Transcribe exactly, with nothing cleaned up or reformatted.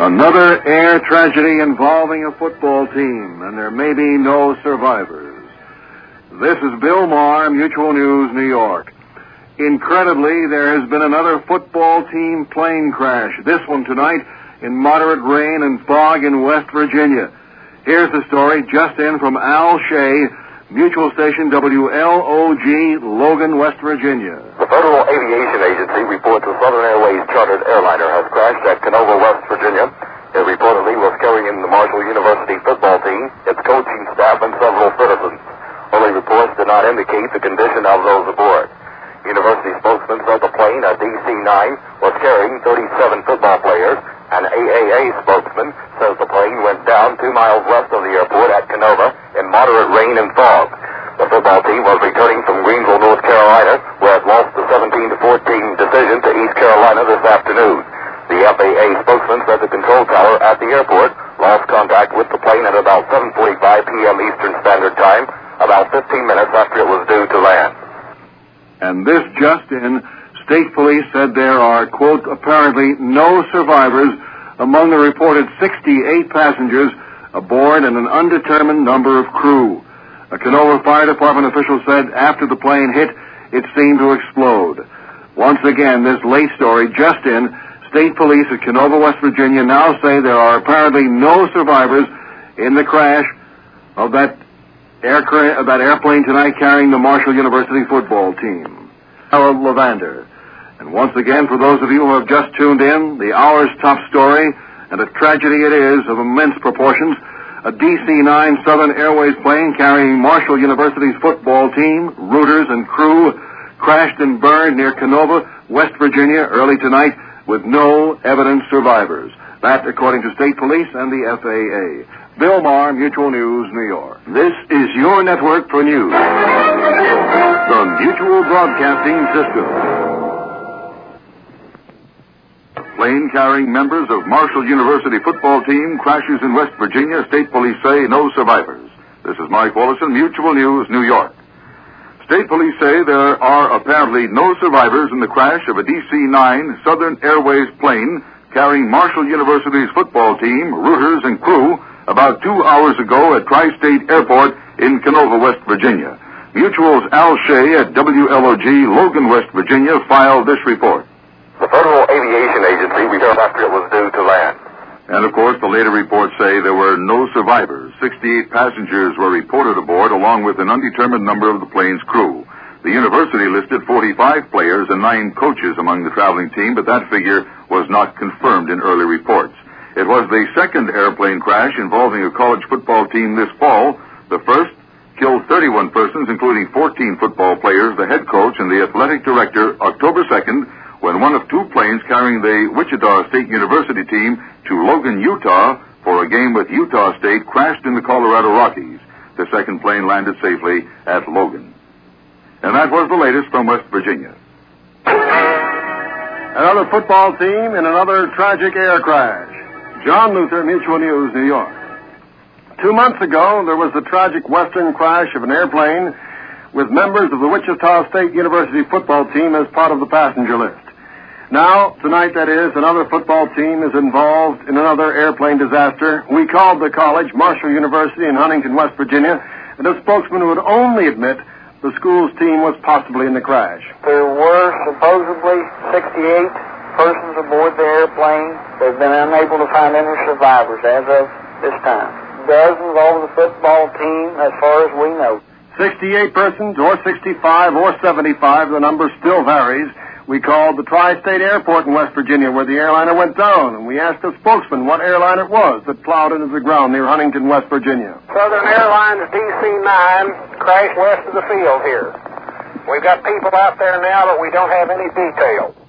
Another air tragedy involving a football team, and there may be no survivors. This is Bill Maher, Mutual News, New York. Incredibly, there has been another football team plane crash, this one tonight in moderate rain and fog in West Virginia. Here's the story just in from Al Shea, Mutual Station W L O G, Logan, West Virginia. The Federal Aviation Agency reports a Southern Airways chartered airliner has crashed at Canova, West Virginia. It reportedly was carrying in the Marshall University football team, its coaching staff, and several citizens. Early reports did not indicate the condition of those aboard. University spokesman said the plane, a D C nine, was carrying thirty-seven football players. An A A A spokesman says the plane went down two miles west of the airport at Canova in moderate rain and fog. The football team was returning from Greenville, North Carolina, where it lost the seventeen to fourteen decision to East Carolina this afternoon. The F A A spokesman said the control tower at the airport lost contact with the plane at about seven forty-five p.m. Eastern Standard Time, about fifteen minutes after it was due to land. And this just in, state police said there are, quote, apparently no survivors among the reported sixty-eight passengers aboard and an undetermined number of crew. A Canova Fire Department official said after the plane hit, it seemed to explode. Once again, this late story just in, state police at Canova, West Virginia now say there are apparently no survivors in the crash of that aircraft, that airplane tonight carrying the Marshall University football team. Harold Levander. And once again, for those of you who have just tuned in, the hour's top story, and a tragedy it is of immense proportions, a D C nine Southern Airways plane carrying Marshall University's football team, routers, and crew crashed and burned near Canova, West Virginia, early tonight with no evident survivors. That, according to state police and the F A A. Bill Maher, Mutual News, New York. This is your network for news. The Mutual Broadcasting System. Plane carrying members of Marshall University football team crashes in West Virginia. State police say no survivors. This is Mike Wallison, Mutual News, New York. State police say there are apparently no survivors in the crash of a D C nine Southern Airways plane carrying Marshall University's football team, routers, and crew about two hours ago at Tri-State Airport in Canova, West Virginia. Mutual's Al Shea at W L O G, Logan, West Virginia, filed this report. The Federal Aviation Agency returned after it was due to land. And, of course, the later reports say there were no survivors. sixty-eight passengers were reported aboard, along with an undetermined number of the plane's crew. The university listed forty-five players and nine coaches among the traveling team, but that figure was not confirmed in early reports. It was the second airplane crash involving a college football team this fall. The first killed thirty-one persons, including fourteen football players, the head coach, and the athletic director, October second, when one of two planes carrying the Wichita State University team to Logan, Utah, for a game with Utah State crashed in the Colorado Rockies. The second plane landed safely at Logan. And that was the latest from West Virginia. Another football team in another tragic air crash. John Luther, Mutual News, New York. Two months ago, there was the tragic western crash of an airplane with members of the Wichita State University football team as part of the passenger list. Now, tonight, that is, another football team is involved in another airplane disaster. We called the college, Marshall University in Huntington, West Virginia, and a spokesman would only admit the school's team was possibly in the crash. There were supposedly sixty-eight persons aboard the airplane. They've been unable to find any survivors as of this time. Dozens over the football team, as far as we know. sixty-eight persons, or sixty-five, or seventy-five, the number still varies. We called the Tri-State Airport in West Virginia where the airliner went down, and we asked the spokesman what airline it was that plowed into the ground near Huntington, West Virginia. Southern Airlines D C nine crashed west of the field here. We've got people out there now, but we don't have any details.